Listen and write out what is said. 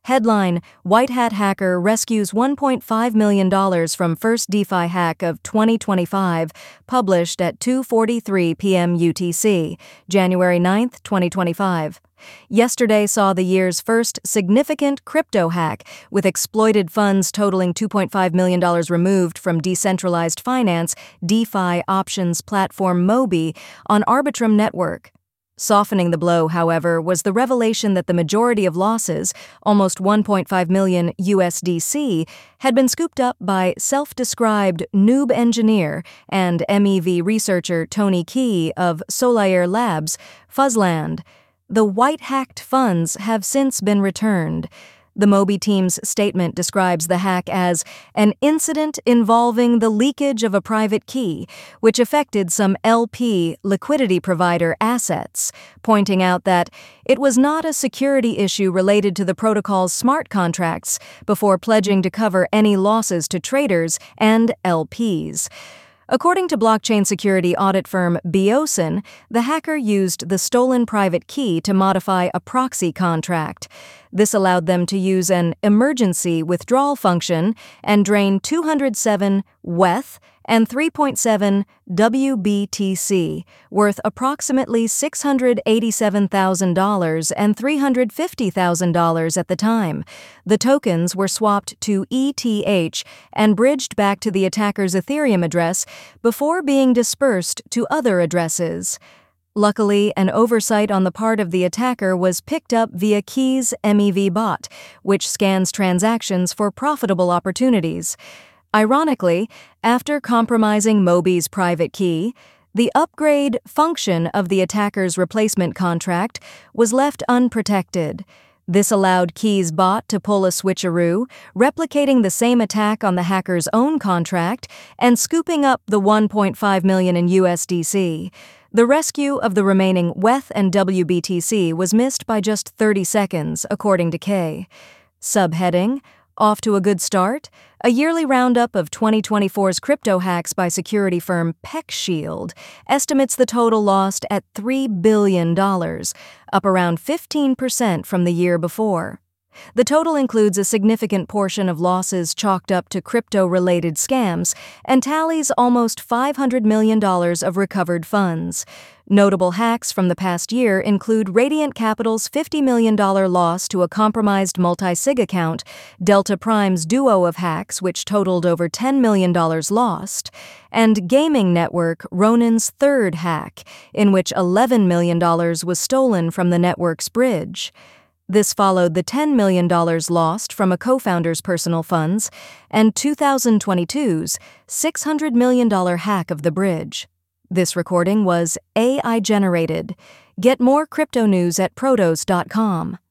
Headline: White Hat hacker rescues $1.5 million from first DeFi hack of 2025, published at 2:43 p.m. UTC, January 9, 2025. Yesterday saw the year's first significant crypto hack, with exploited funds totaling $2.5 million removed from decentralized finance DeFi options platform Mobi on Arbitrum Network. Softening the blow, however, was the revelation that the majority of losses, almost 1.5 million USDC, had been scooped up by self-described noob engineer and MEV researcher Tony Key of Solaire Labs, Fuzzland. The white-hacked funds have since been returned. The Mobi team's statement describes the hack as an incident involving the leakage of a private key, which affected some LP liquidity provider assets, pointing out that it was not a security issue related to the protocol's smart contracts, before pledging to cover any losses to traders and LPs. According to blockchain security audit firm Beosin, the hacker used the stolen private key to modify a proxy contract. This allowed them to use an emergency withdrawal function and drain 207 WETH and 3.7 WBTC, worth approximately $687,000 and $350,000 at the time. The tokens were swapped to ETH and bridged back to the attacker's Ethereum address before being dispersed to other addresses. Luckily, an oversight on the part of the attacker was picked up via Key's MEV bot, which scans transactions for profitable opportunities. Ironically, after compromising Mobi's private key, the upgrade function of the attacker's replacement contract was left unprotected. This allowed Key's bot to pull a switcheroo, replicating the same attack on the hacker's own contract and scooping up the $1.5 million in USDC. The rescue of the remaining WETH and WBTC was missed by just 30 seconds, according to Kay. Subheading: Off to a good start? A yearly roundup of 2024's crypto hacks by security firm PeckShield estimates the total lost at $3 billion, up around 15% from the year before. The total includes a significant portion of losses chalked up to crypto-related scams and tallies almost $500 million of recovered funds. Notable hacks from the past year include Radiant Capital's $50 million loss to a compromised multi-sig account, Delta Prime's duo of hacks which totaled over $10 million lost, and gaming network Ronin's third hack, in which $11 million was stolen from the network's bridge. This followed the $10 million lost from a co-founder's personal funds and 2022's $600 million hack of the bridge. This recording was AI generated. Get more crypto news at protos.com.